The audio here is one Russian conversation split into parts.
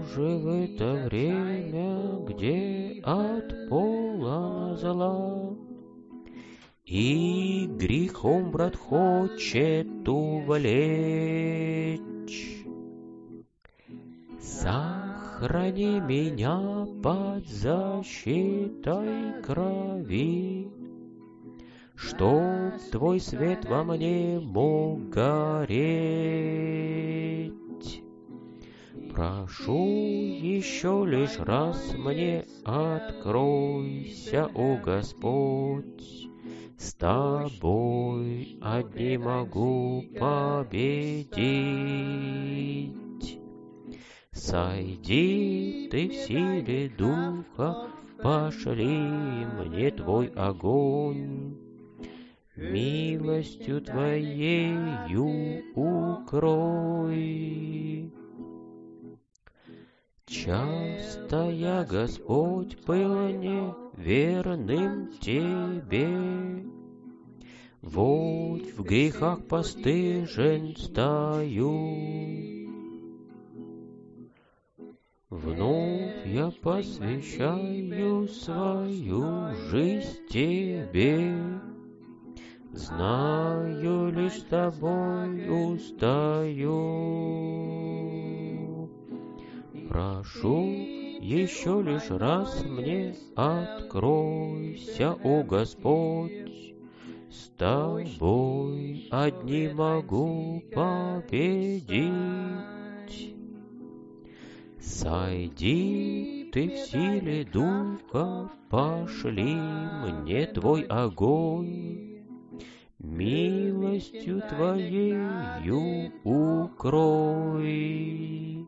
же в это время, где от пола зла, и грехом брат хочет увлечь. Сохрани меня под защитой крови, чтоб Твой свет во мне мог гореть. Прошу еще лишь раз мне откройся, о Господь, с Тобой одни могу победить. Сойди Ты в силе Духа, пошли мне Твой огонь, милостью Твоею укрой. Часто я, Господь, был неверным Тебе, вот в грехах постыжен стою. Вновь я посвящаю свою жизнь Тебе, знаю, лишь с Тобой устаю. Прошу еще лишь раз мне откройся, о Господь, с Тобой одни могу победить. Сойди Ты в силе Духа, пошли мне Твой огонь, милостью Твоею укрой.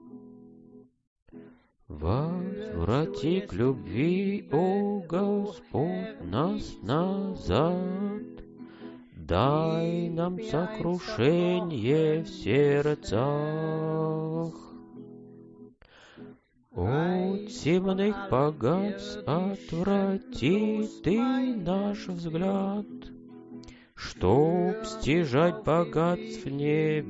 Возврати к любви, о Господь, нас назад, дай нам сокрушение в сердцах. От земных богатств отврати Ты наш взгляд, чтоб стяжать богатств в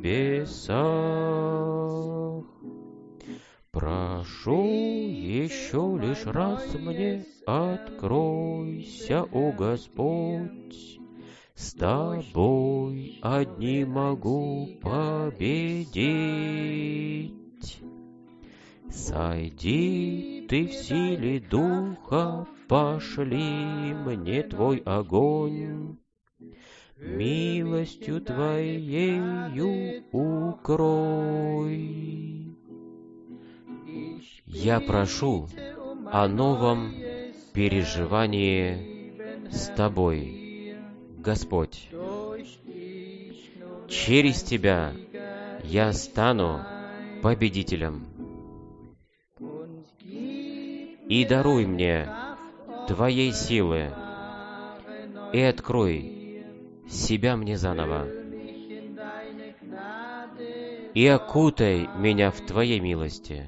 небесах. Прошу еще лишь раз мне откройся, о Господь, с Тобой одни могу победить. Сойди Ты в силе Духа, пошли мне Твой огонь, милостью Твоею укрой. Я прошу о новом переживании с Тобой, Господь. Через Тебя я стану победителем. И даруй мне Твоей силы, и открой себя мне заново, и окутай меня в Твоей милости.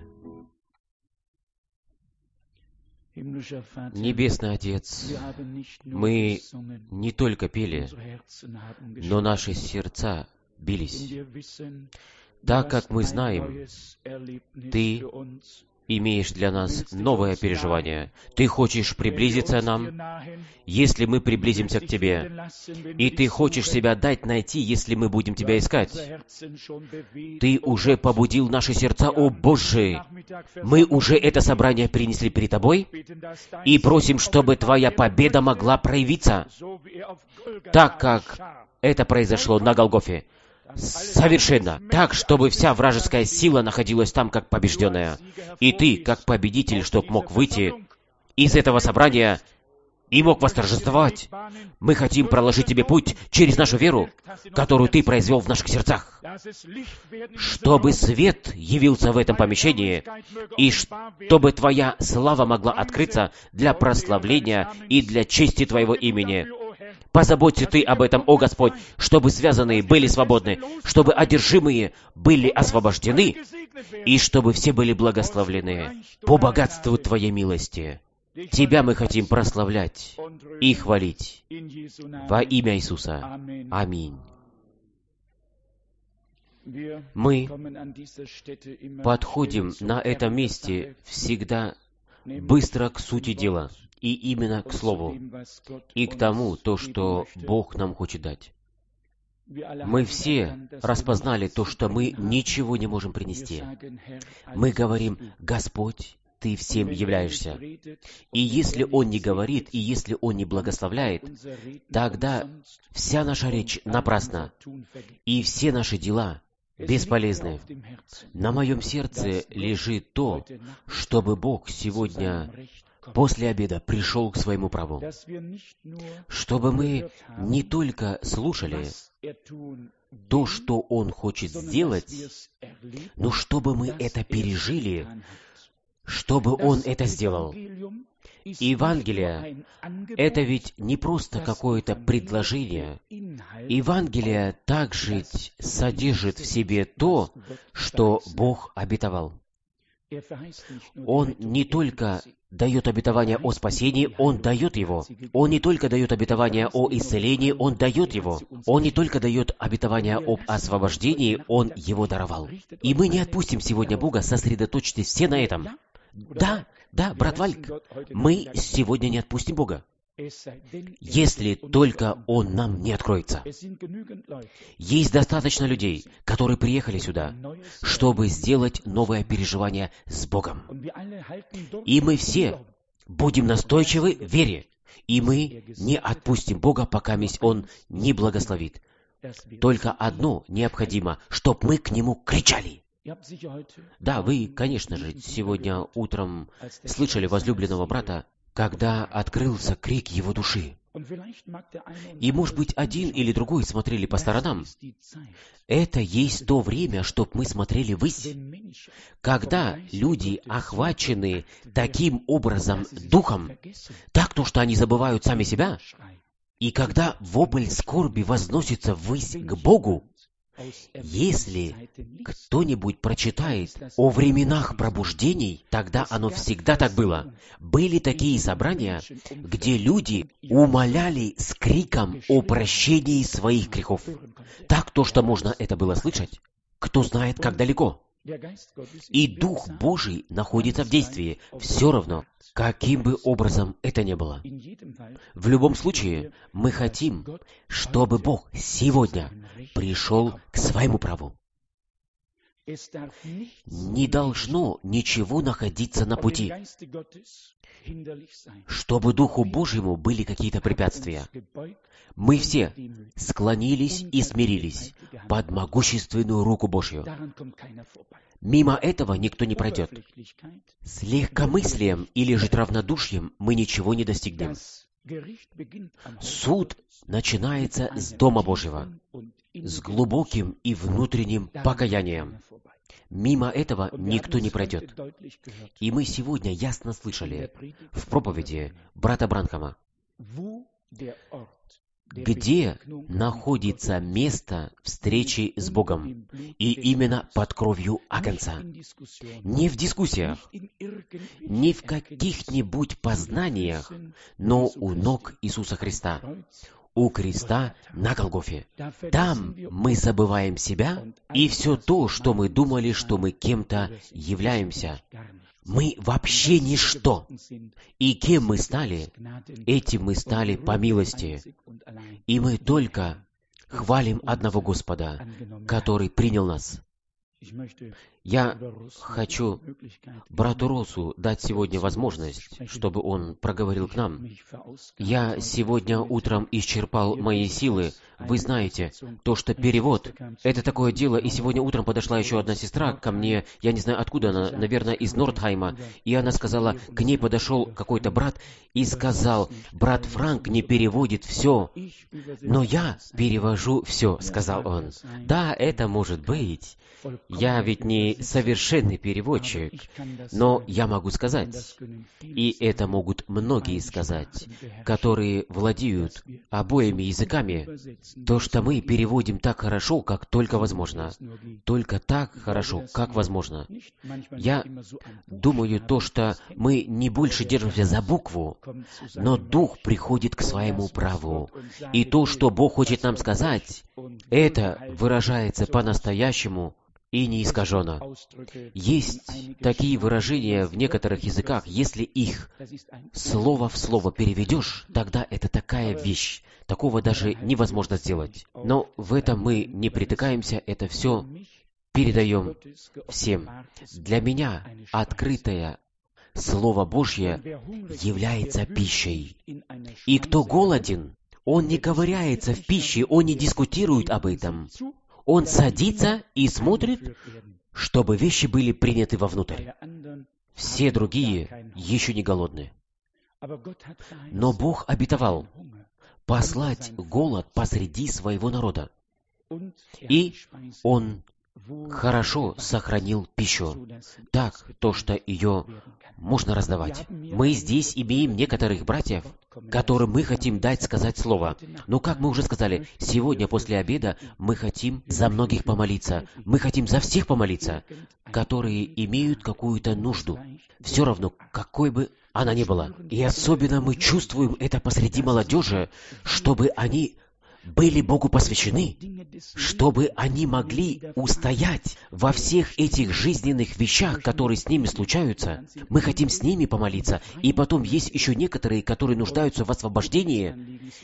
Небесный Отец, мы не только пели, но наши сердца бились, так как мы знаем, Ты имеешь для нас новое переживание. Ты хочешь приблизиться к нам, если мы приблизимся к Тебе. И Ты хочешь себя дать найти, если мы будем Тебя искать. Ты уже побудил наши сердца, о Боже! Мы уже это собрание принесли перед Тобой и просим, чтобы Твоя победа могла проявиться, так как это произошло на Голгофе. Совершенно так, чтобы вся вражеская сила находилась там, как побежденная. И Ты, как победитель, чтоб мог выйти из этого собрания и мог восторжествовать. Мы хотим проложить Тебе путь через нашу веру, которую Ты произвел в наших сердцах, чтобы свет явился в этом помещении, и чтобы Твоя слава могла открыться для прославления и для чести Твоего имени. Позаботься Ты об этом, о Господь, чтобы связанные были свободны, чтобы одержимые были освобождены, и чтобы все были благословлены по богатству Твоей милости. Тебя мы хотим прославлять и хвалить во имя Иисуса. Аминь. Мы подходим на этом месте всегда быстро к сути дела, и именно к Слову, и к тому, то, что Бог нам хочет дать. Мы все распознали то, что мы ничего не можем принести. Мы говорим: «Господь, Ты всем являешься». И если Он не говорит, и если Он не благословляет, тогда вся наша речь напрасна, и все наши дела бесполезны. На моем сердце лежит то, чтобы Бог сегодня после обеда пришел к своему праву, чтобы мы не только слушали то, что Он хочет сделать, но чтобы мы это пережили, чтобы Он это сделал. Евангелие — это ведь не просто какое-то предложение. Евангелие также содержит в себе то, что Бог обетовал. Он не только дает обетование о спасении, Он дает его. Он не только дает обетование о исцелении, Он дает его. Он не только дает обетование об освобождении, Он его даровал. И мы не отпустим сегодня Бога, сосредоточьтесь все на этом. Да, брат Вальк, мы сегодня не отпустим Бога, если только Он нам не откроется. Есть достаточно людей, которые приехали сюда, чтобы сделать новое переживание с Богом. И мы все будем настойчивы в вере, и мы не отпустим Бога, пока Он не благословит. Только одно необходимо, чтобы мы к Нему кричали. Да, вы, конечно же, сегодня утром слышали возлюбленного брата, когда открылся крик его души. И, может быть, один или другой смотрели по сторонам. Это есть то время, чтобы мы смотрели ввысь. Когда люди охвачены таким образом духом, так то, что они забывают сами себя, и когда вопль скорби возносится ввысь к Богу, если кто-нибудь прочитает о временах пробуждений, тогда оно всегда так было. Были такие собрания, где люди умоляли с криком о прощении своих грехов. Так то, что можно это было слышать, кто знает, как далеко. И Дух Божий находится в действии, все равно, каким бы образом это ни было. В любом случае, мы хотим, чтобы Бог сегодня пришел к своему праву. Не должно ничего находиться на пути, чтобы Духу Божьему были какие-то препятствия. Мы все склонились и смирились под могущественную руку Божью. Мимо этого никто не пройдет. С легкомыслием или же равнодушием мы ничего не достигнем. Суд начинается с Дома Божьего, с глубоким и внутренним покаянием. Мимо этого никто не пройдет. И мы сегодня ясно слышали в проповеди брата Бранхама, где находится место встречи с Богом, и именно под кровью Агнца. Не в дискуссиях, не в каких-нибудь познаниях, но у ног Иисуса Христа, у креста на Голгофе. Там мы забываем себя и все то, что мы думали, что мы кем-то являемся. Мы вообще ничто. И кем мы стали? Этим мы стали по милости. И мы только хвалим одного Господа, который принял нас. Я хочу брату Росу дать сегодня возможность, чтобы он проговорил к нам. Я сегодня утром исчерпал мои силы. Вы знаете, то, что перевод — это такое дело, и сегодня утром подошла еще одна сестра ко мне, я не знаю откуда она, наверное, из Нордхайма, и она сказала, к ней подошел какой-то брат и сказал: «Брат Франк не переводит все, но я перевожу все», — сказал он. Да, это может быть. Я ведь не совершенный переводчик, но я могу сказать, и это могут многие сказать, которые владеют обоими языками, то, что мы переводим так хорошо, как только возможно. Только так хорошо, как возможно. Я думаю, то, что мы не больше держимся за букву, но Дух приходит к своему праву. И то, что Бог хочет нам сказать, это выражается по-настоящему и не искажено. Есть такие выражения в некоторых языках, если их слово в слово переведешь, тогда это такая вещь, такого даже невозможно сделать. Но в этом мы не притыкаемся, это все передаем всем. Для меня открытое Слово Божье является пищей. И кто голоден, он не ковыряется в пище, он не дискутирует об этом. Он садится и смотрит, чтобы вещи были приняты вовнутрь. Все другие еще не голодны. Но Бог обетовал послать голод посреди своего народа. И Он хорошо сохранил пищу, так, то, что ее можно раздавать. Мы здесь имеем некоторых братьев, которым мы хотим дать сказать слово. Но, как мы уже сказали, сегодня после обеда мы хотим за многих помолиться. Мы хотим за всех помолиться, которые имеют какую-то нужду. Все равно, какой бы она ни была. И особенно мы чувствуем это посреди молодежи, чтобы они были Богу посвящены, чтобы они могли устоять во всех этих жизненных вещах, которые с ними случаются. Мы хотим с ними помолиться. И потом есть еще некоторые, которые нуждаются в освобождении.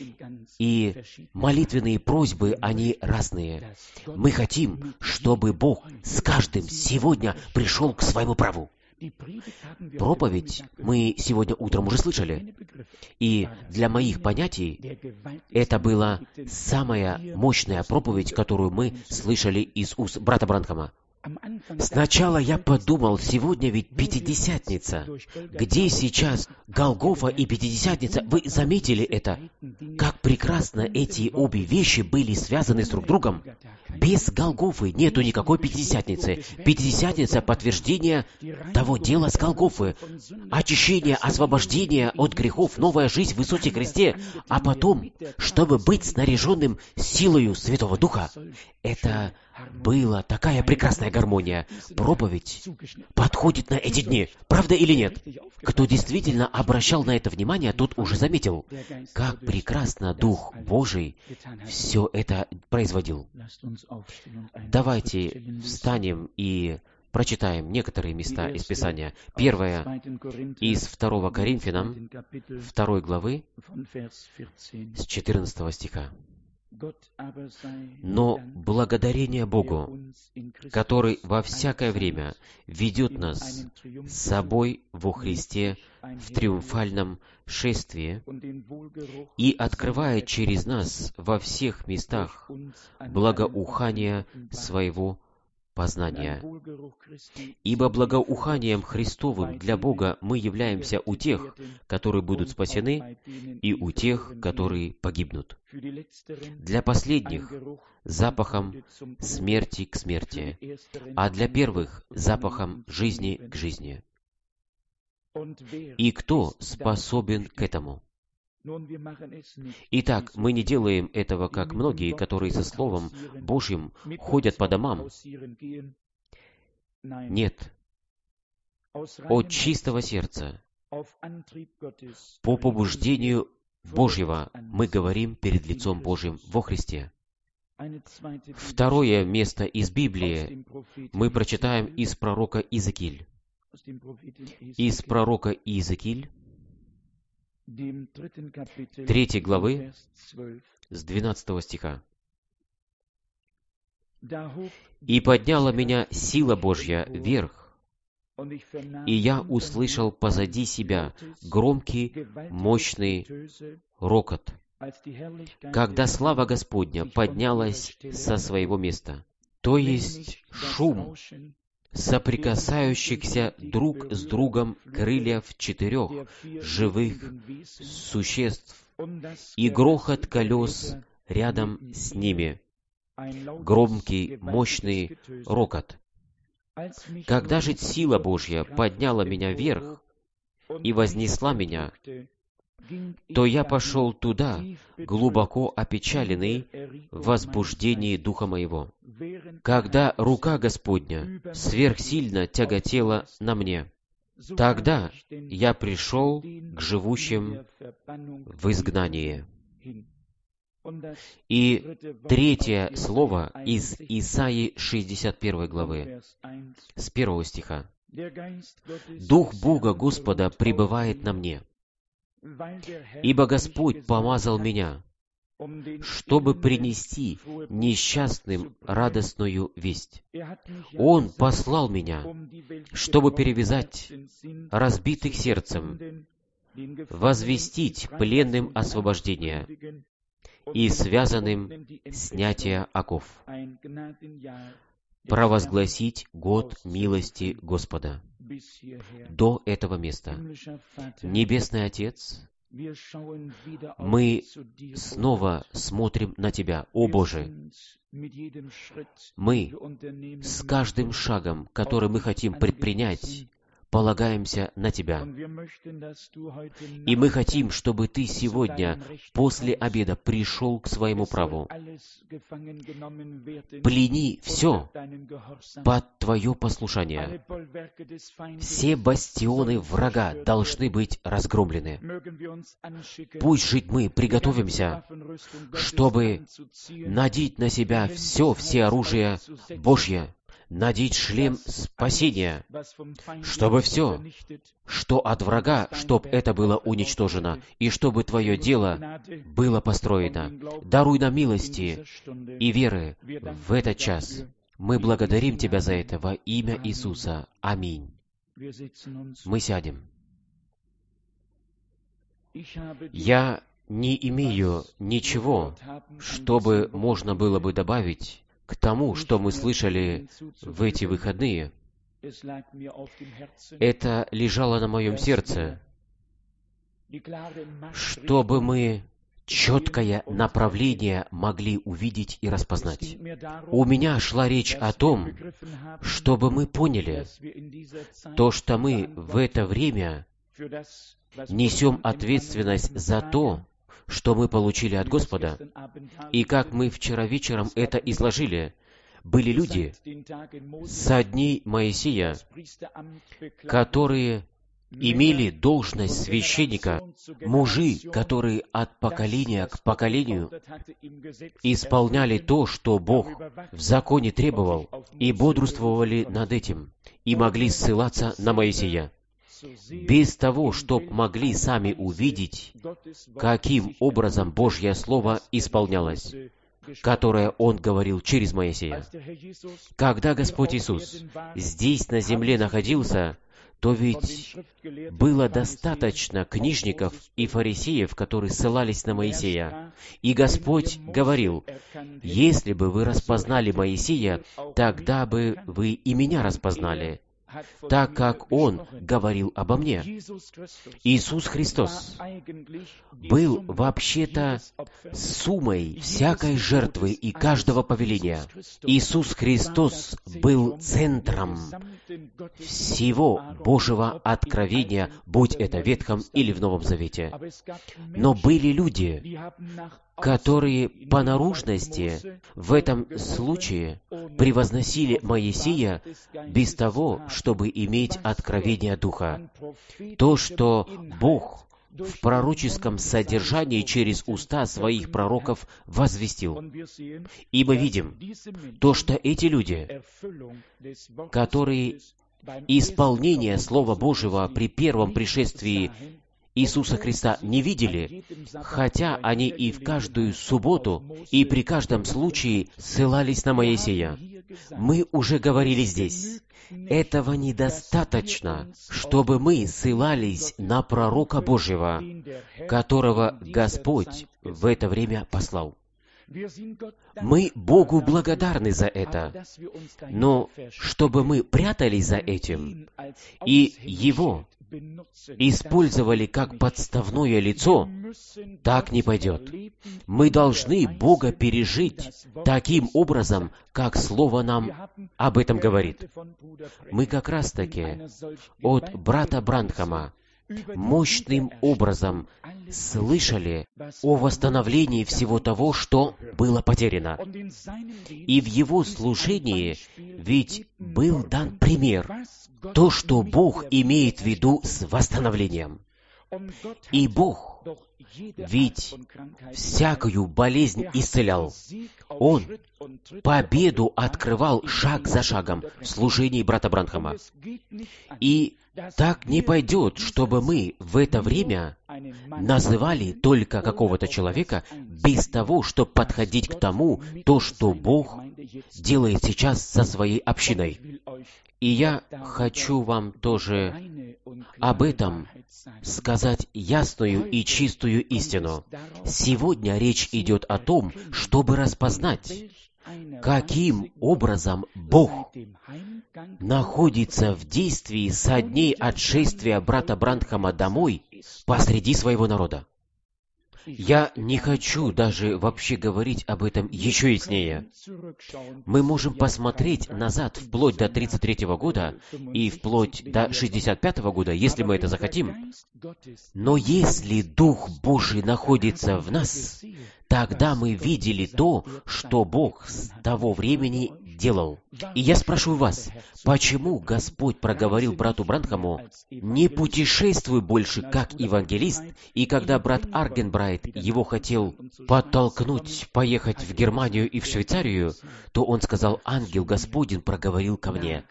И молитвенные просьбы, они разные. Мы хотим, чтобы Бог с каждым сегодня пришел к своему праву. Проповедь мы сегодня утром уже слышали. И для моих понятий это была самая мощная проповедь, которую мы слышали из уст брата Бранхама. Сначала я подумал, сегодня ведь Пятидесятница. Где сейчас Голгофа и Пятидесятница? Вы заметили это? Как прекрасно эти обе вещи были связаны с друг другом. Без Голгофы нету никакой Пятидесятницы. Пятидесятница — подтверждение того дела с Голгофы. Очищение, освобождение от грехов, новая жизнь в Иисусе Христе. А потом, чтобы быть снаряженным силою Святого Духа, это была такая прекрасная гармония. Проповедь подходит на эти дни. Правда или нет? Кто действительно обращал на это внимание, тот уже заметил, как прекрасно Дух Божий все это производил. Давайте встанем и прочитаем некоторые места из Писания. Первое из 2 Коринфянам, 2 главы, с 14 стиха. «Но благодарение Богу, который во всякое время ведет нас с собой во Христе в триумфальном шествии и открывает через нас во всех местах благоухание своего познания. Ибо благоуханием Христовым для Бога мы являемся у тех, которые будут спасены, и у тех, которые погибнут. Для последних — запахом смерти к смерти, а для первых — запахом жизни к жизни. И кто способен к этому? Итак, мы не делаем этого, как многие, которые со Словом Божьим ходят по домам. Нет. От чистого сердца, по побуждению Божьего, мы говорим перед лицом Божьим во Христе. Второе место из Библии мы прочитаем из пророка Иезекииль. Из пророка Иезекииль, 3 главы, с 12 стиха. «И подняла меня сила Божья вверх, и я услышал позади себя громкий, мощный рокот, когда слава Господня поднялась со своего места». То есть шум соприкасающихся друг с другом крыльев 4 живых существ и грохот колес рядом с ними. громкий, мощный рокот. Когда же сила Божья подняла меня вверх и вознесла меня, то я пошел туда, глубоко опечаленный в возбуждении духа моего, когда рука Господня сверхсильно тяготела на мне. Тогда я пришел к живущим в изгнании. И третье слово из Исаии 61 главы, с 1 стиха. «Дух Бога Господа пребывает на мне, ибо Господь помазал меня, чтобы принести несчастным радостную весть. Он послал меня, чтобы перевязать разбитых сердцем, возвестить пленным освобождение и связанным снятие оков, провозгласить год милости Господа». До этого места. Небесный Отец, мы снова смотрим на Тебя, о Боже. Мы с каждым шагом, который мы хотим предпринять, полагаемся на Тебя. И мы хотим, чтобы Ты сегодня, после обеда, пришел к своему праву. Плени все под Твое послушание. Все бастионы врага должны быть разгромлены. Пусть же мы приготовимся, чтобы надеть на себя все оружие Божье, надеть шлем спасения, чтобы все, что от врага, чтоб это было уничтожено, и чтобы Твое дело было построено. Даруй нам милости и веры в этот час. Мы благодарим Тебя за это во имя Иисуса. Аминь. Мы сядем. Я не имею ничего, чтобы можно было бы добавить к тому, что мы слышали в эти выходные. Это лежало на моем сердце, чтобы мы четкое направление могли увидеть и распознать. У меня шла речь о том, чтобы мы поняли то, что мы в это время несем ответственность за то, что мы получили от Господа. И как мы вчера вечером это изложили, были люди со дней Моисея, которые имели должность священника, мужи, которые от поколения к поколению исполняли то, что Бог в законе требовал, и бодрствовали над этим, и могли ссылаться на Моисея, без того, чтоб могли сами увидеть, каким образом Божье Слово исполнялось, которое Он говорил через Моисея. Когда Господь Иисус здесь на земле находился, то ведь было достаточно книжников и фарисеев, которые ссылались на Моисея. И Господь говорил: «Если бы вы распознали Моисея, тогда бы вы и меня распознали, так как Он говорил обо мне». Иисус Христос был вообще-то суммой всякой жертвы и каждого повеления. Иисус Христос был центром всего Божьего откровения, будь это в Ветхом или в Новом Завете. Но были люди, которые по наружности в этом случае превозносили Моисея без того, чтобы иметь откровение Духа. То, что Бог в пророческом содержании через уста своих пророков возвестил. И мы видим то, что эти люди, которые исполнение Слова Божьего при первом пришествии Иисуса Христа не видели, хотя они и в каждую субботу, и при каждом случае ссылались на Моисея. Мы уже говорили здесь, этого недостаточно, чтобы мы ссылались на пророка Божьего, которого Господь в это время послал. Мы Богу благодарны за это, но чтобы мы прятались за этим и Его использовали как подставное лицо, так не пойдет. Мы должны Бога пережить таким образом, как Слово нам об этом говорит. Мы как раз-таки от брата Бранхама мощным образом слышали о восстановлении всего того, что было потеряно. И в его служении ведь был дан пример, то, что Бог имеет в виду с восстановлением. И Бог ведь всякую болезнь исцелял. Он победу открывал шаг за шагом в служении брата Бранхама. И так не пойдет, чтобы мы в это время называли только какого-то человека без того, чтобы подходить к тому, то, что Бог делает сейчас со своей общиной. И я хочу вам тоже об этом сказать ясную и чистую истину. Сегодня речь идет о том, чтобы распознать, каким образом Бог находится в действии со дней отшествия брата Бранхама домой посреди своего народа. Я не хочу даже вообще говорить об этом еще яснее. Мы можем посмотреть назад вплоть до 1933 года и вплоть до 1965 года, если мы это захотим. Но если Дух Божий находится в нас, тогда мы видели то, что Бог с того времени делал. И я спрашиваю вас, почему Господь проговорил брату Бранхаму: «Не путешествуй больше как евангелист», и когда брат Аргенбрайт его хотел подтолкнуть поехать в Германию и в Швейцарию, то он сказал: «Ангел Господень проговорил ко мне: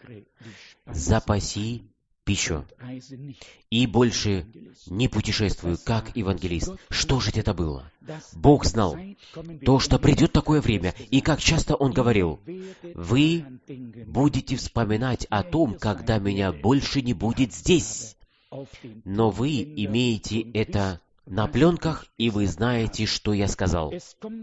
запаси пищу, и больше не путешествую как евангелист». Что же это было? Бог знал то, что придет такое время, и как часто Он говорил: «Вы будете вспоминать о том, когда меня больше не будет здесь, но вы имеете это на пленках, и вы знаете, что я сказал».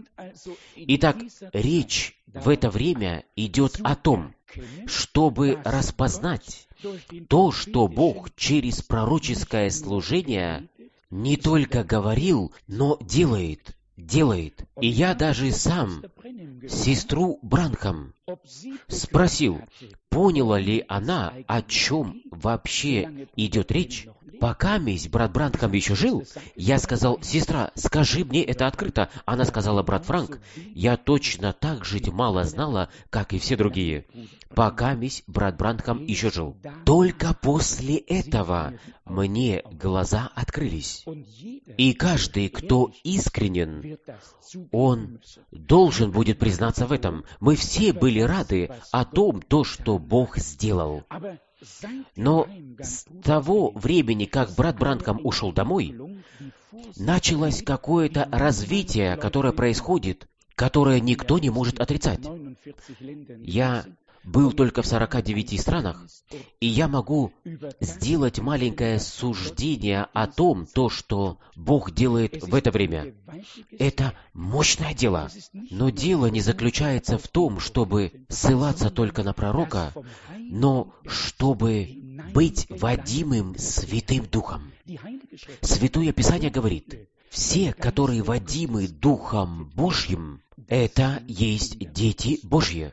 Итак, речь в это время идет о том, чтобы распознать то, что Бог через пророческое служение не только говорил, но делает. И я даже сам сестру Бранхам спросил, поняла ли она, о чем вообще идет речь. Пока брат Бранхам еще жил, я сказал: «Сестра, скажи мне это открыто». Она сказала: «Брат Франк, я точно так же мало знала, как и все другие, пока брат Бранхам еще жил». Только после этого мне глаза открылись. И каждый, кто искренен, он должен будет признаться в этом. Мы все были рады о том, что Бог сделал. Но с того времени, как брат Бранхам ушел домой, началось какое-то развитие, которое происходит, которое никто не может отрицать. Я был только в 49 странах, и я могу сделать маленькое суждение о том, что Бог делает в это время. Это мощное дело. Но дело не заключается в том, чтобы ссылаться только на пророка, но чтобы быть водимым Святым Духом. Святое Писание говорит: все, которые водимы Духом Божьим, это есть дети Божьи.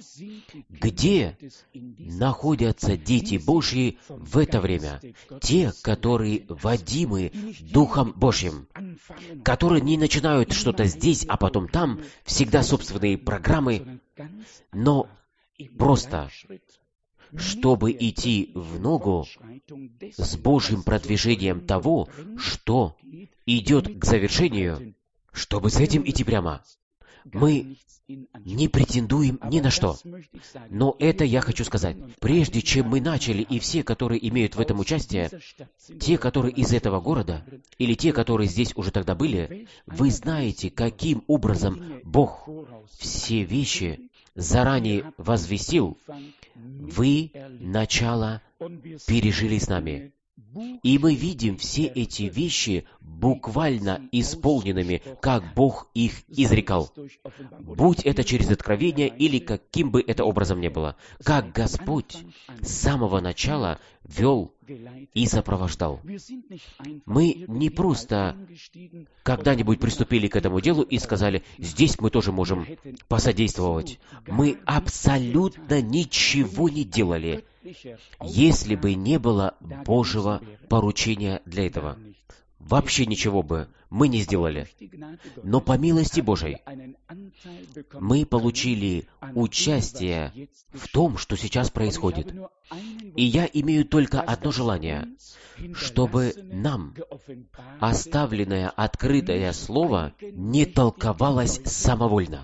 Где находятся дети Божьи в это время? Те, которые водимы Духом Божьим, которые не начинают что-то здесь, а потом там, всегда собственные программы, но просто чтобы идти в ногу с Божьим продвижением того, что идет к завершению, чтобы с этим идти прямо. Мы не претендуем ни на что. Но это я хочу сказать. Прежде чем мы начали, и все, которые имеют в этом участие, те, которые из этого города, или те, которые здесь уже тогда были, вы знаете, каким образом Бог все вещи заранее возвестил. Вы начало пережили с нами. И мы видим все эти вещи буквально исполненными, как Бог их изрекал. Будь это через откровение или каким бы это образом ни было. Как Господь с самого начала вел и сопровождал. Мы не просто когда-нибудь приступили к этому делу и сказали, здесь мы тоже можем посодействовать. Мы абсолютно ничего не делали, если бы не было Божьего поручения для этого. Вообще ничего бы мы не сделали. Но по милости Божией мы получили участие в том, что сейчас происходит. И я имею только одно желание, чтобы нам оставленное открытое слово не толковалось самовольно,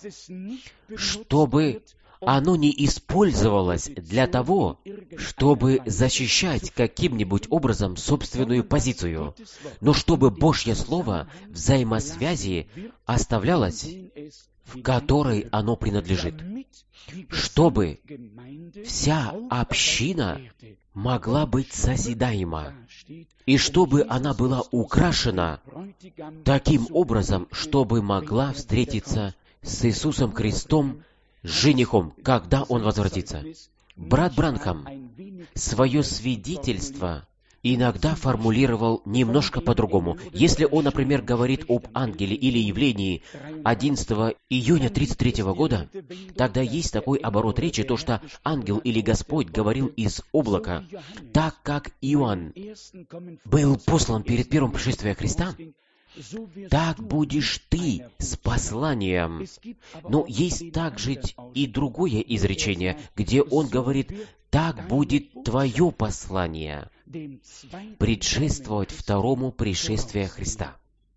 чтобы оно не использовалось для того, чтобы защищать каким-нибудь образом собственную позицию, но чтобы Божье Слово в взаимосвязи оставлялось, в которой оно принадлежит, чтобы вся община могла быть созидаема, и чтобы она была украшена таким образом, чтобы могла встретиться с Иисусом Христом, женихом, когда он возвратится. Брат Бранхам свое свидетельство иногда формулировал немножко по-другому. Если он, например, говорит об ангеле или явлении 11 июня 1933 года, тогда есть такой оборот речи, то, что ангел или Господь говорил из облака, так как Иоанн был послан перед первым пришествием Христа, так будешь ты с посланием. Но есть также и другое изречение, где он говорит, так будет твое послание предшествовать второму пришествию Христа.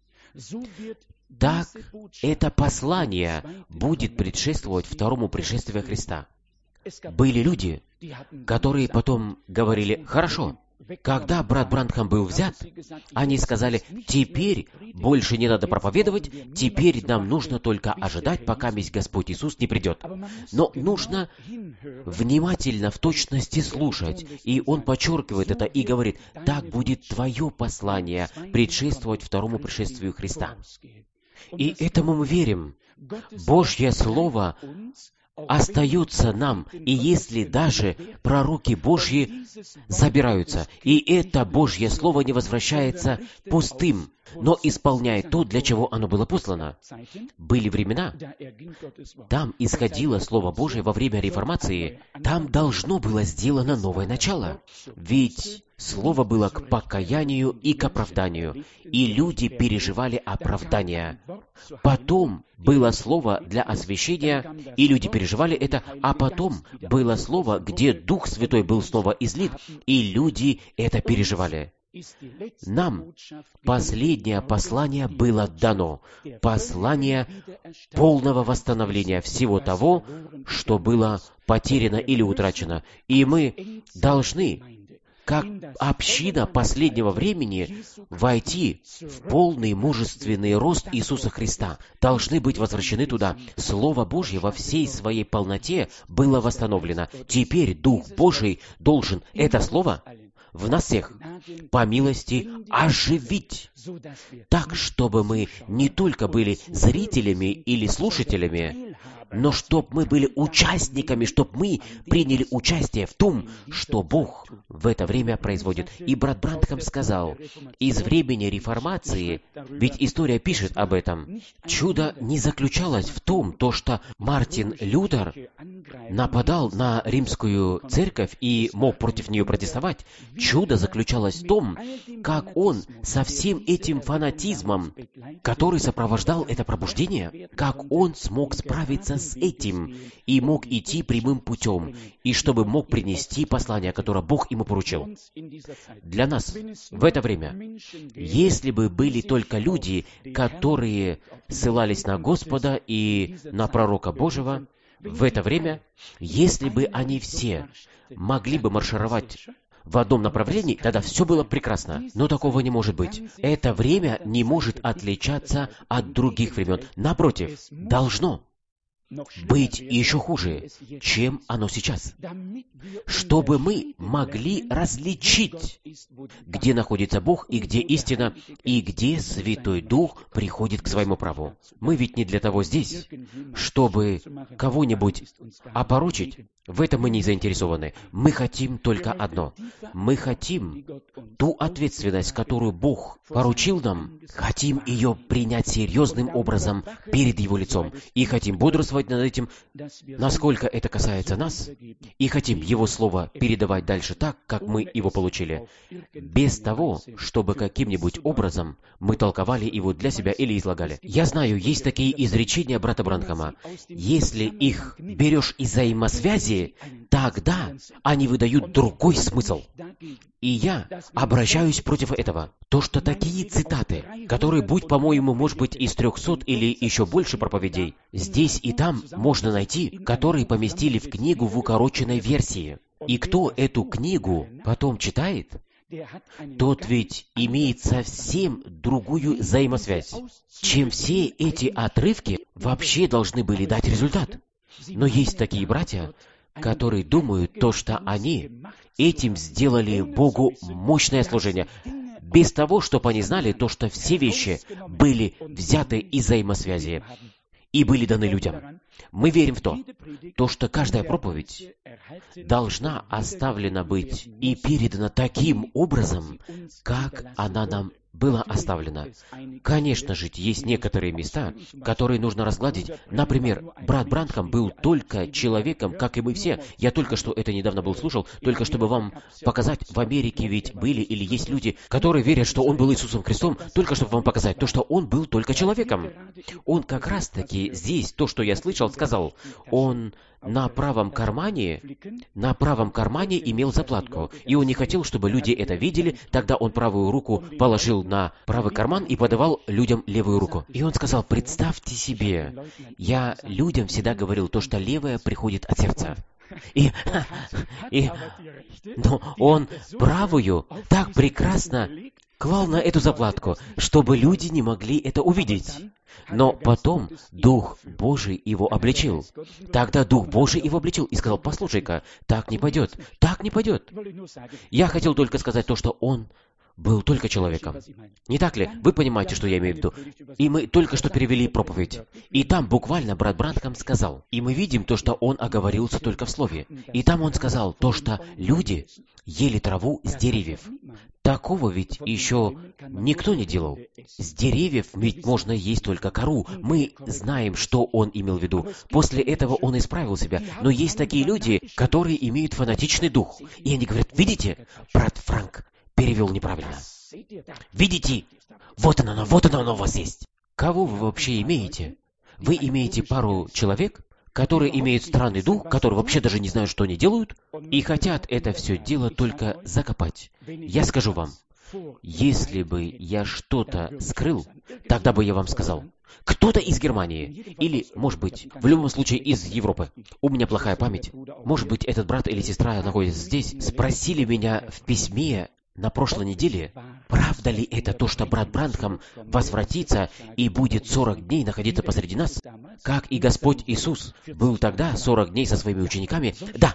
Так это послание будет предшествовать второму пришествию Христа. Были люди, которые потом говорили, хорошо, когда брат Бранхам был взят, они сказали, теперь больше не надо проповедовать, теперь нам нужно только ожидать, пока Господь Иисус не придет. Но нужно внимательно, в точности слушать. И он подчеркивает это и говорит, так будет твое послание предшествовать второму пришествию Христа. И этому мы верим. Божье Слово остается нам, и если даже пророки Божьи забираются, и это Божье Слово не возвращается пустым, но исполняет то, для чего оно было послано. Были времена, там исходило Слово Божие во время реформации, там должно было сделано новое начало. Ведь Слово было к покаянию и к оправданию, и люди переживали оправдание. Потом было Слово для освящения, и люди переживали это, а потом было Слово, где Дух Святой был снова излит, и люди это переживали. Нам последнее послание было дано, послание полного восстановления всего того, что было потеряно или утрачено. И мы должны, как община последнего времени, войти в полный мужественный рост Иисуса Христа. Должны быть возвращены туда. Слово Божье во всей своей полноте было восстановлено. Теперь Дух Божий должен это Слово в нас всех, по милости, оживить, так, чтобы мы не только были зрителями или слушателями, но чтобы мы были участниками, чтобы мы приняли участие в том, что Бог в это время производит. И брат Бранхам сказал, из времени реформации, ведь история пишет об этом, чудо не заключалось в том, что Мартин Лютер нападал на римскую церковь и мог против нее протестовать. Чудо заключалось в том, как он со всем этим фанатизмом, который сопровождал это пробуждение, как он смог справиться с этим и мог идти прямым путем, и чтобы мог принести послание, которое Бог ему поручил. Для нас в это время, если бы были только люди, которые ссылались на Господа и на пророка Божьего, в это время, если бы они все могли бы маршировать в одном направлении, тогда все было прекрасно. Но такого не может быть. Это время не может отличаться от других времен. Напротив, должно. быть еще хуже, чем оно сейчас, чтобы мы могли различить, где находится Бог и где истина, и где Святой Дух приходит к своему праву. Мы ведь не для того здесь, чтобы кого-нибудь опорочить. В этом мы не заинтересованы. Мы хотим только одно. Мы хотим ту ответственность, которую Бог поручил нам, хотим ее принять серьезным образом перед Его лицом. И хотим бодрствовать над этим, насколько это касается нас, и хотим Его Слово передавать дальше так, как мы его получили, без того, чтобы каким-нибудь образом мы толковали его для себя или излагали. Я знаю, есть такие изречения брата Бранхама. Если их берешь из взаимосвязи, тогда они выдают другой смысл. И я обращаюсь против этого. То, что такие цитаты, которые, будь, по-моему, может быть, из 300 или еще больше проповедей, здесь и там можно найти, которые поместили в книгу в укороченной версии. И кто эту книгу потом читает, тот ведь имеет совсем другую взаимосвязь, чем все эти отрывки вообще должны были дать результат. Но есть такие братья, которые думают то, что они этим сделали Богу мощное служение, без того, чтобы они знали то, что все вещи были взяты из взаимосвязи и были даны людям. Мы верим в то, что каждая проповедь должна оставлена быть и передана таким образом, как она нам была оставлена. Конечно же, есть некоторые места, которые нужно разгладить. Например, брат Бранхам был только человеком, как и мы все. Я только что это недавно слушал, только чтобы вам показать, в Америке ведь были или есть люди, которые верят, что он был Иисусом Христом, только чтобы вам показать то, что он был только человеком. Он как раз-таки здесь, то, что я слышал, сказал, он на правом кармане имел заплатку, и он не хотел, чтобы люди это видели, тогда он правую руку положил на правый карман и подавал людям левую руку. И он сказал, представьте себе, я людям всегда говорил то, что левое приходит от сердца. Но он правую так прекрасно клал на эту заплатку, чтобы люди не могли это увидеть. Но потом Дух Божий его обличил. Тогда Дух Божий его обличил и сказал, послушай-ка, так не пойдет, так не пойдет. Я хотел только сказать то, что он был только человеком. Не так ли? Вы понимаете, что я имею в виду? И мы только что перевели проповедь. И там буквально брат Бранхам сказал. И мы видим то, что он оговорился только в слове. И там он сказал то, что люди ели траву с деревьев. Такого ведь еще никто не делал. С деревьев ведь можно есть только кору. Мы знаем, что он имел в виду. После этого он исправил себя. Но есть такие люди, которые имеют фанатичный дух. И они говорят, видите, брат Франк перевел неправильно. Видите, вот оно у вас есть. Кого вы вообще имеете? Вы имеете пару человек, которые имеют странный дух, которые вообще даже не знают, что они делают, и хотят это все дело только закопать. Я скажу вам, если бы я что-то скрыл, тогда бы я вам сказал, кто-то из Германии, или, может быть, в любом случае из Европы, у меня плохая память, может быть, этот брат или сестра находится здесь, спросили меня в письме на прошлой неделе, правда ли это то, что брат Бранхам возвратится и будет 40 дней находиться посреди нас, как и Господь Иисус был тогда 40 дней со своими учениками? Да,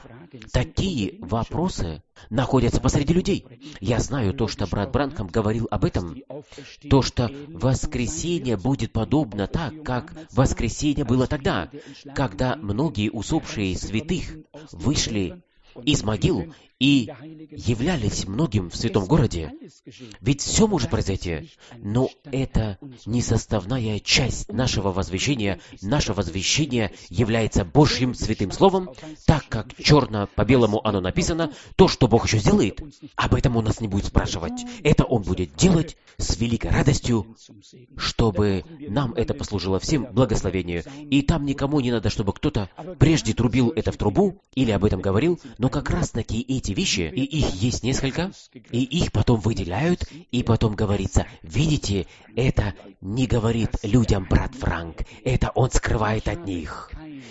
такие вопросы находятся посреди людей. Я знаю то, что брат Бранхам говорил об этом, то, что воскресение будет подобно так, как воскресение было тогда, когда многие усопшие святых вышли из могил и являлись многим в святом городе. Ведь все может произойти, но это не составная часть нашего возвещения. Наше возвещение является Божьим святым словом, так как черно по белому оно написано, то, что Бог еще сделает, об этом Он нас не будет спрашивать. Это Он будет делать с великой радостью, чтобы нам это послужило всем благословению. И там никому не надо, чтобы кто-то прежде трубил это в трубу или об этом говорил, но как раз-таки эти вещи, и их есть несколько, и их потом выделяют, и потом говорится, видите, это не говорит людям брат Франк, это он скрывает от них.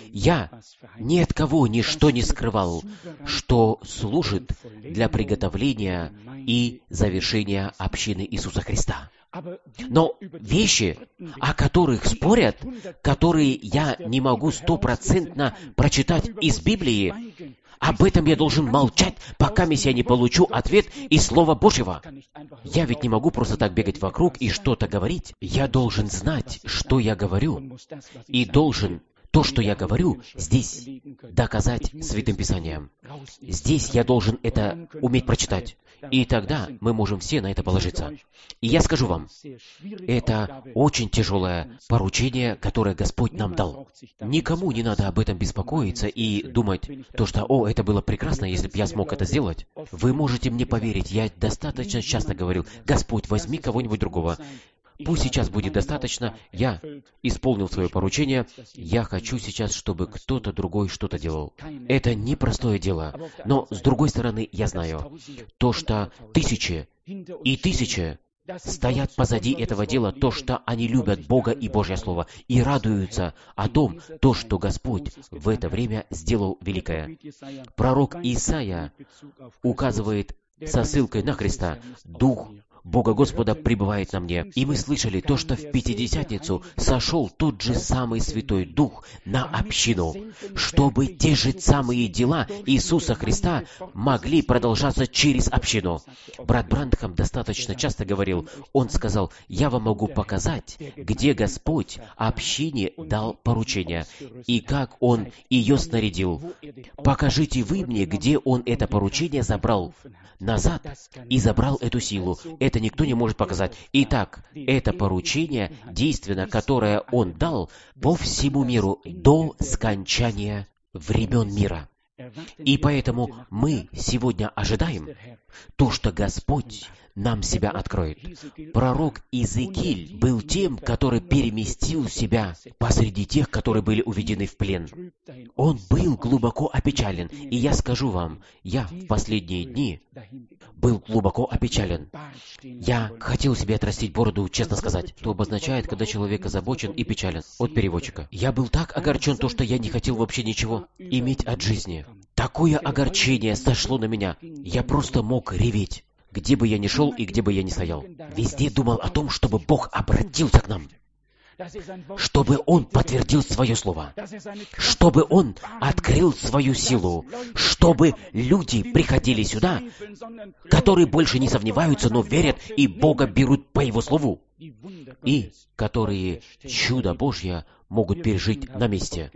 Я ни от кого ничто не скрывал, что служит для приготовления и завершения общины Иисуса Христа. Но вещи, о которых спорят, которые я не могу 100% прочитать из Библии, об этом я должен молчать, пока я не получу ответ из Слова Божьего. Я ведь не могу просто так бегать вокруг и что-то говорить. Я должен знать, что я говорю, и должен то, что я говорю, здесь доказать Святым Писанием. Здесь я должен это уметь прочитать. И тогда мы можем все на это положиться. И я скажу вам, это очень тяжелое поручение, которое Господь нам дал. Никому не надо об этом беспокоиться и думать, что это было прекрасно, если бы я смог это сделать. Вы можете мне поверить, я достаточно часто говорил: Господь, возьми кого-нибудь другого. Пусть сейчас будет достаточно, я исполнил свое поручение, я хочу сейчас, чтобы кто-то другой что-то делал. Это непростое дело, но с другой стороны, я знаю, то, что тысячи и тысячи стоят позади этого дела, то, что они любят Бога и Божье Слово, и радуются о том, то, что Господь в это время сделал великое. Пророк Исаия указывает со ссылкой на Христа: «Дух Бога Господа пребывает на мне». И мы слышали то, что в Пятидесятницу сошел тот же самый Святой Дух на общину, чтобы те же самые дела Иисуса Христа могли продолжаться через общину. Брат Брандхам достаточно часто говорил, он сказал: «Я вам могу показать, где Господь общине дал поручение, и как Он ее снарядил. Покажите вы мне, где Он это поручение забрал назад и забрал эту силу». Это никто не может показать. Итак, это поручение действенно, которое Он дал по всему миру до скончания времен мира. И поэтому мы сегодня ожидаем то, что Господь нам себя откроет. Пророк Иезекииль был тем, который переместил себя посреди тех, которые были уведены в плен. Он был глубоко опечален. И я скажу вам, я в последние дни был глубоко опечален. Я хотел себе отрастить бороду, честно сказать, что обозначает, когда человек озабочен и печален. От переводчика. Я был так огорчен, что я не хотел вообще ничего иметь от жизни. Такое огорчение сошло на меня. Я просто мог реветь. Где бы я ни шел и где бы я ни стоял. Везде думал о том, чтобы Бог обратился к нам. Чтобы Он подтвердил свое слово. Чтобы Он открыл свою силу. Чтобы люди приходили сюда, которые больше не сомневаются, но верят и Бога берут по Его слову. И которые чудо Божье могут пережить на месте.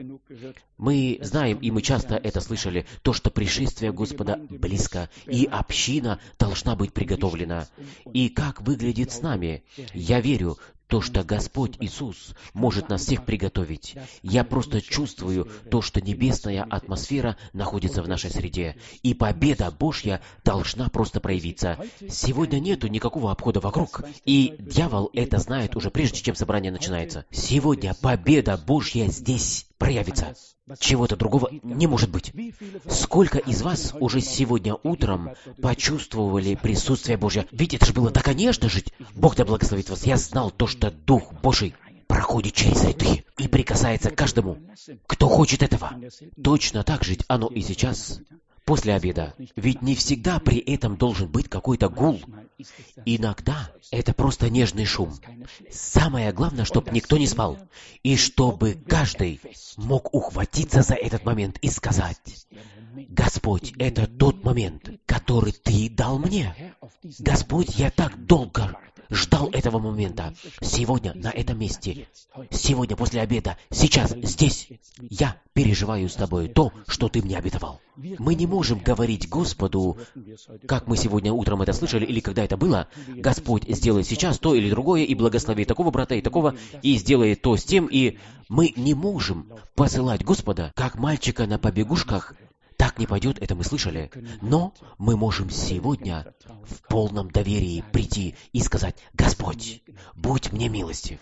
Мы знаем, и мы часто это слышали, то, что пришествие Господа близко, и община должна быть приготовлена. И как выглядит с нами? Я верю, то, что Господь Иисус может нас всех приготовить. Я просто чувствую то, что небесная атмосфера находится в нашей среде, и победа Божья должна просто проявиться. Сегодня нету никакого обхода вокруг, и дьявол это знает уже прежде, чем собрание начинается. Сегодня победа Божья здесь проявится. Чего-то другого не может быть. Сколько из вас уже сегодня утром почувствовали присутствие Божье? Ведь это же было, да, конечно же, Бог да благословит вас. Я знал то, что Дух Божий проходит через ряды и прикасается к каждому, кто хочет этого. Точно так же оно и сейчас, после обеда. Ведь не всегда при этом должен быть какой-то гул. Иногда это просто нежный шум. Самое главное, чтобы никто не спал. И чтобы каждый мог ухватиться за этот момент и сказать: «Господь, это тот момент, который Ты дал мне. Господь, я так долго ждал этого момента. Сегодня на этом месте, сегодня после обеда, сейчас, здесь, я переживаю с Тобой то, что Ты мне обетовал». Мы не можем говорить Господу, как мы сегодня утром это слышали, или когда это было: «Господь сделает сейчас то или другое, и благослови такого брата и такого, и сделает то с тем», и мы не можем посылать Господа, как мальчика на побегушках. Так не пойдет, это мы слышали. Но мы можем сегодня в полном доверии прийти и сказать: «Господь, будь мне милостив.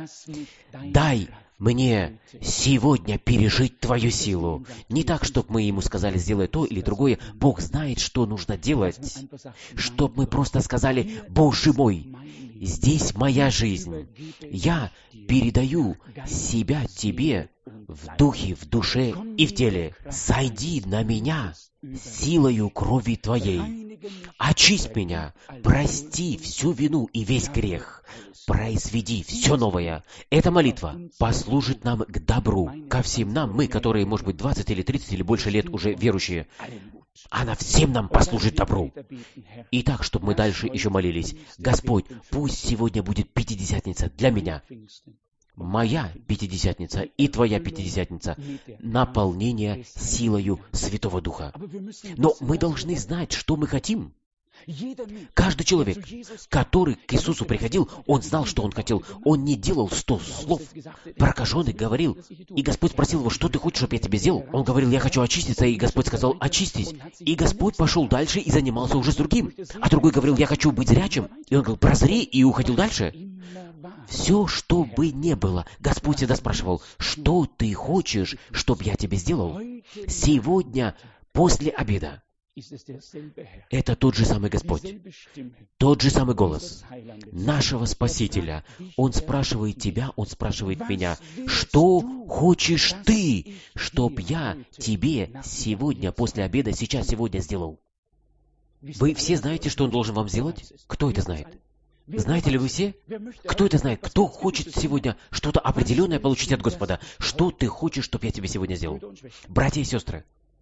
Дай мне сегодня пережить Твою силу». Не так, чтобы мы Ему сказали: «Сделай то или другое». Бог знает, что нужно делать. Чтоб мы просто сказали: «Боже мой, здесь моя жизнь. Я передаю себя Тебе в духе, в душе и в теле. Сойди на меня силою крови Твоей. Очисть меня, прости всю вину и весь грех, произведи все новое. Эта молитва послужит нам к добру, ко всем нам, мы, которые, может быть, 20 или 30 или больше лет уже верующие. Она всем нам послужит добру. И так, чтобы мы дальше еще молились. Господь, пусть сегодня будет Пятидесятница для меня. Моя Пятидесятница и Твоя Пятидесятница — наполнение силою Святого Духа. Но мы должны знать, что мы хотим. Каждый человек, который к Иисусу приходил, он знал, что он хотел. Он не делал 100 слов. Прокаженный говорил, и Господь спросил его, что ты хочешь, чтобы я тебе сделал? Он говорил, я хочу очиститься, и Господь сказал, очистись. И Господь пошел дальше и занимался уже с другим. А другой говорил, я хочу быть зрячим. И он говорил, прозри, и уходил дальше. Все, что бы ни было, Господь всегда спрашивал, что ты хочешь, чтобы я тебе сделал? Сегодня, после обеда, это тот же самый Господь, тот же самый голос нашего Спасителя. Он спрашивает тебя, Он спрашивает меня, что хочешь ты, чтоб я тебе сегодня, после обеда, сейчас, сегодня сделал? Вы все знаете, что Он должен вам сделать? Кто это знает? Знаете ли вы все? Кто это знает? Кто хочет сегодня что-то определенное получить от Господа? Что ты хочешь, чтобы я тебе сегодня сделал? Братья и сестры,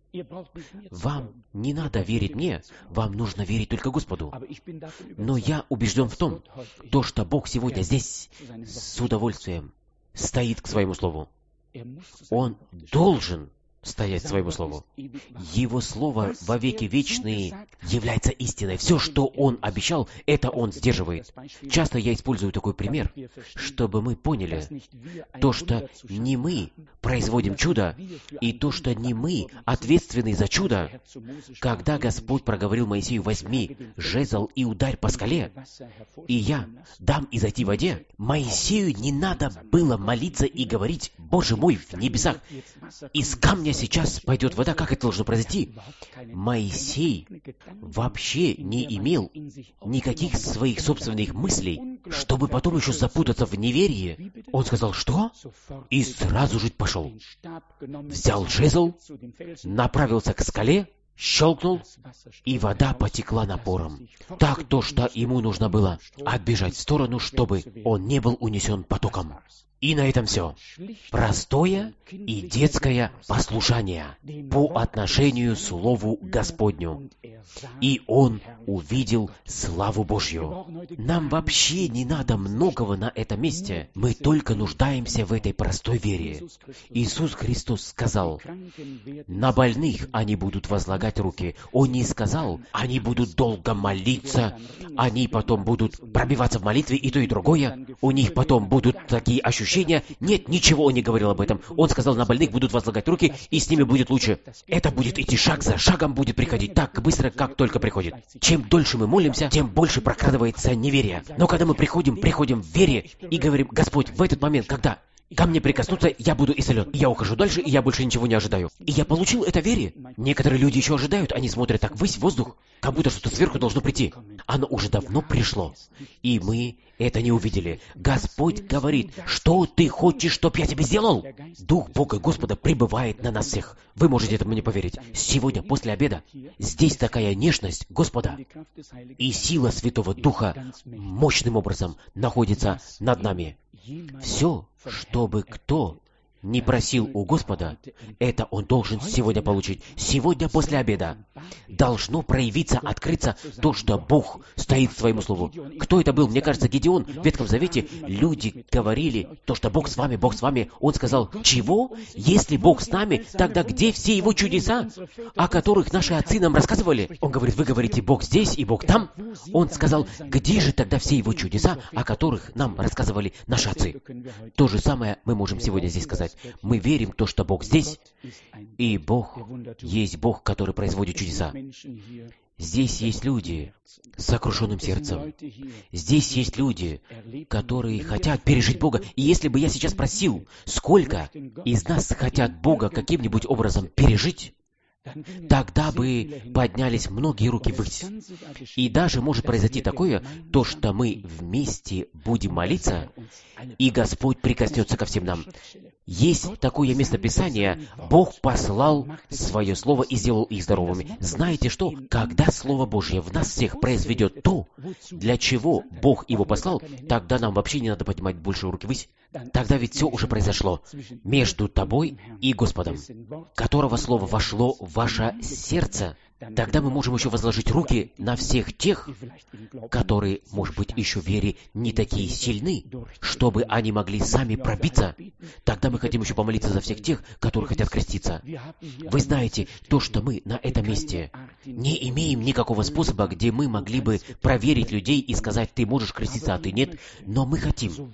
вам не надо верить мне, вам нужно верить только Господу. Но я убежден в том, что Бог сегодня здесь с удовольствием стоит к своему слову. Он должен стоять своему слову. Его слово во веки вечные является истиной. Все, что Он обещал, это Он сдерживает. Часто я использую такой пример, чтобы мы поняли то, что не мы производим чудо, и то, что не мы ответственны за чудо. Когда Господь проговорил Моисею, возьми жезл и ударь по скале, и я дам изойти в воде, Моисею не надо было молиться и говорить, Боже мой, в небесах, из камня сейчас пойдет вода, как это должно произойти? Моисей вообще не имел никаких своих собственных мыслей, чтобы потом еще запутаться в неверии. Он сказал, что? И сразу же пошел. Взял жезл, направился к скале, щелкнул, и вода потекла напором. Так то, что ему нужно было отбежать в сторону, чтобы он не был унесен потоком. И на этом все. Простое и детское послушание по отношению к Слову Господню. И он увидел славу Божью. Нам вообще не надо многого на этом месте. Мы только нуждаемся в этой простой вере. Иисус Христос сказал, на больных они будут возлагать руки. Он не сказал, они будут долго молиться, они потом будут пробиваться в молитве и то, и другое. У них потом будут такие ощущения. Нет, ничего он не говорил об этом. Он сказал, на больных будут возлагать руки, и с ними будет лучше. Это будет идти шаг за шагом, будет приходить так быстро, как только приходит. Чем дольше мы молимся, тем больше прокрадывается неверие. Но когда мы приходим в вере и говорим, Господь, в этот момент, когда ко мне прикоснуться, я буду исцелен. Я ухожу дальше, и я больше ничего не ожидаю. И я получил это вере. Некоторые люди еще ожидают, они смотрят так ввысь, в воздух, как будто что-то сверху должно прийти. Оно уже давно пришло. И мы это не увидели. Господь говорит, что ты хочешь, чтоб я тебе сделал? Дух Бога Господа пребывает на нас всех. Вы можете этому не поверить. Сегодня, после обеда, здесь такая нежность Господа и сила Святого Духа мощным образом находится над нами. Все, чтобы кто не просил у Господа, это он должен сегодня получить. Сегодня после обеда должно проявиться, открыться то, что Бог стоит к своему слову. Кто это был? Мне кажется, Гедеон в Ветхом Завете. Люди говорили, то, что Бог с вами, Бог с вами. Он сказал, чего? Если Бог с нами, тогда где все Его чудеса, о которых наши отцы нам рассказывали? Он говорит, вы говорите, Бог здесь и Бог там. Он сказал, где же тогда все Его чудеса, о которых нам рассказывали наши отцы? То же самое мы можем сегодня здесь сказать. Мы верим в то, что Бог здесь, и Бог есть Бог, который производит чудеса. Здесь есть люди с сокрушенным сердцем. Здесь есть люди, которые хотят пережить Бога. И если бы я сейчас спросил, сколько из нас хотят Бога каким-нибудь образом пережить, тогда бы поднялись многие руки ввысь. И даже может произойти такое, то, что мы вместе будем молиться, и Господь прикоснется ко всем нам. Есть такое местописание: Бог послал Свое Слово и сделал их здоровыми. Знаете что? Когда Слово Божье в нас всех произведет то, для чего Бог его послал, тогда нам вообще не надо поднимать больше руки ввысь. Тогда ведь все уже произошло между тобой и Господом, которого Слово вошло в ваше сердце. Тогда мы можем еще возложить руки на всех тех, которые, может быть, еще в вере не такие сильны, чтобы они могли сами пробиться. Тогда мы хотим еще помолиться за всех тех, которые хотят креститься. Вы знаете, то, что мы на этом месте не имеем никакого способа, где мы могли бы проверить людей и сказать: ты можешь креститься, а ты нет. Но мы хотим,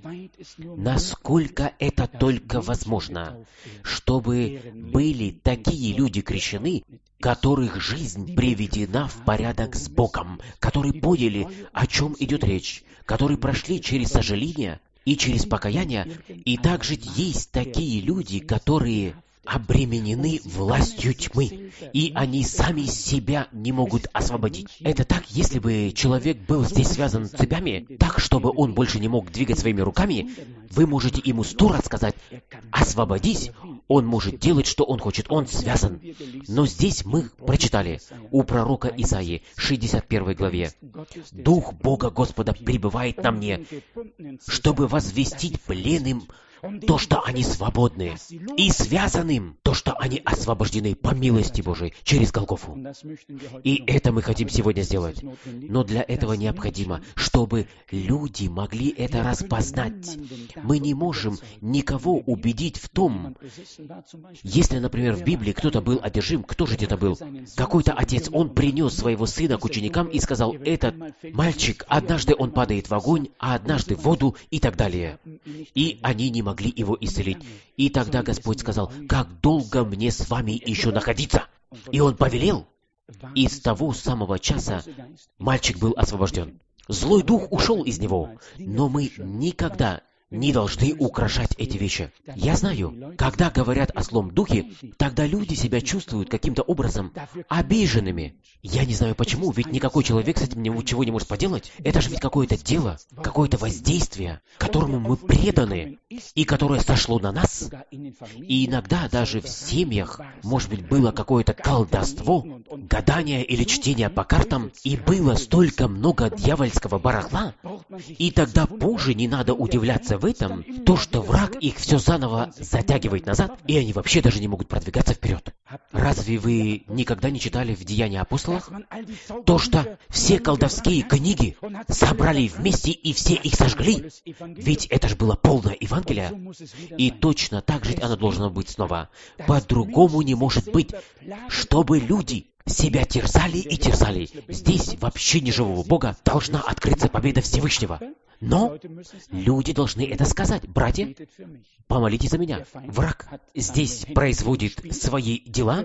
насколько это только возможно, чтобы были такие люди крещены, которых жизнь приведена в порядок с Богом, которые поняли, о чем идет речь, которые прошли через сожаление и через покаяние. И также есть такие люди, которые обременены властью тьмы, и они сами себя не могут освободить. Это так, если бы человек был здесь связан цепями, так, чтобы он больше не мог двигать своими руками, вы можете ему 100 раз сказать: освободись, он может делать, что он хочет, он связан. Но здесь мы прочитали у пророка Исаии, 61 главе: «Дух Бога Господа пребывает на мне, чтобы возвестить пленным то, что они свободны, и связанным то, что они освобождены по милости Божией через Голгофу». И это мы хотим сегодня сделать. Но для этого необходимо, чтобы люди могли это распознать. Мы не можем никого убедить в том, если, например, в Библии кто-то был одержим, кто же это был? Какой-то отец, он принес своего сына к ученикам и сказал: этот мальчик, однажды он падает в огонь, а однажды в воду, и так далее. И они не могли его исцелить. И тогда Господь сказал: как долго мне с вами еще находиться? И он повелел. И с того самого часа мальчик был освобожден. Злой дух ушел из него. Но мы никогда не должны украшать эти вещи. Я знаю, когда говорят о злом духе, тогда люди себя чувствуют каким-то образом обиженными. Я не знаю почему, ведь никакой человек с этим ничего не может поделать. Это же ведь какое-то дело, какое-то воздействие, которому мы преданы, и которое сошло на нас. И иногда даже в семьях, может быть, было какое-то колдовство, гадание или чтение по картам, и было столько много дьявольского барахла, и тогда позже не надо удивляться в этом, то, что враг их все заново затягивает назад, и они вообще даже не могут продвигаться вперед. Разве вы никогда не читали в Деяниях апостолов? То, что все колдовские книги собрали вместе и все их сожгли. Ведь это же было полное Евангелие. И точно так же оно должно быть снова. По-другому не может быть, чтобы люди себя терзали и терзали. Здесь в общине живого Бога должна открыться победа Всевышнего. Но люди должны это сказать: братья, помолитесь за меня. Враг здесь производит свои дела.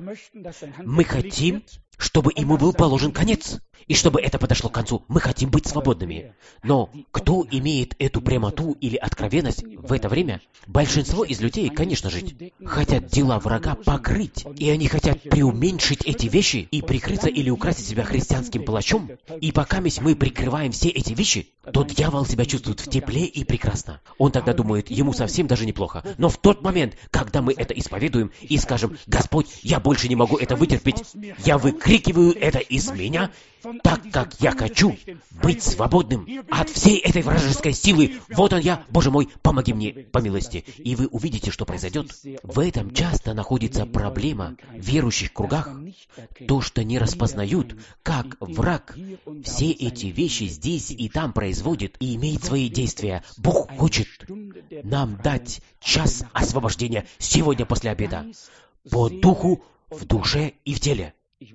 Мы хотим, чтобы ему был положен конец. И чтобы это подошло к концу, мы хотим быть свободными. Но кто имеет эту прямоту или откровенность в это время? Большинство из людей, конечно же, хотят дела врага покрыть. И они хотят преуменьшить эти вещи и прикрыться или украсить себя христианским плащом. И пока мы прикрываем все эти вещи, то дьявол себя чувствует в тепле и прекрасно. Он тогда думает, ему совсем даже неплохо. Но в тот момент, когда мы это исповедуем и скажем: Господь, я больше не могу это вытерпеть, я выкрикиваю это из меня, так как я хочу быть свободным от всей этой вражеской силы. Вот он я, Боже мой, помоги мне по милости. И вы увидите, что произойдет. В этом часто находится проблема в верующих кругах. То, что не распознают, как враг все эти вещи здесь и там производит и имеет свои действия. Бог хочет нам дать час освобождения сегодня после обеда. По духу, в душе и в теле.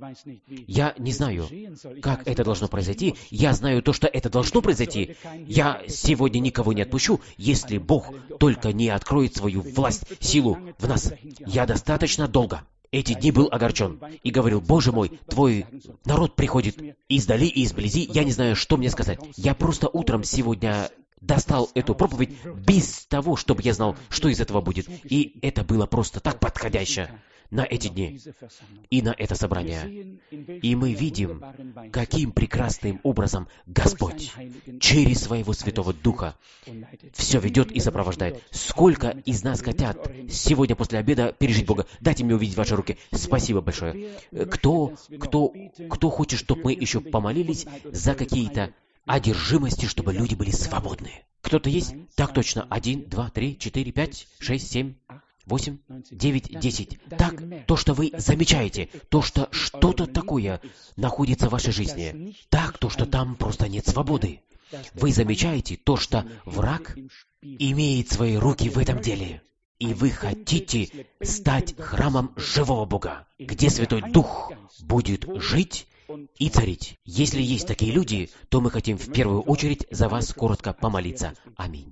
Я не знаю, как это должно произойти. Я знаю то, что это должно произойти. Я сегодня никого не отпущу, если Бог только не откроет свою власть, силу в нас. Я достаточно долго эти дни был огорчен и говорил: Боже мой, Твой народ приходит издали и изблизи. Я не знаю, что мне сказать. Я просто утром сегодня достал эту проповедь без того, чтобы я знал, что из этого будет. И это было просто так подходяще. на эти дни и на это собрание. И мы видим, каким прекрасным образом Господь через Своего Святого Духа все ведет и сопровождает. Сколько из нас хотят сегодня после обеда пережить Бога? Дайте мне увидеть ваши руки. Спасибо большое. Кто хочет, чтобы мы еще помолились за какие-то одержимости, чтобы люди были свободны? Кто-то есть? Так точно. 1, 2, 3, 4, 5, 6, 7, 8, 9, 10. Так, то, что вы замечаете, то, что что-то такое находится в вашей жизни. Так, то, что там просто нет свободы. Вы замечаете то, что враг имеет свои руки в этом деле. И вы хотите стать храмом живого Бога, где Святой Дух будет жить и царить. Если есть такие люди, то мы хотим в первую очередь за вас коротко помолиться. Аминь.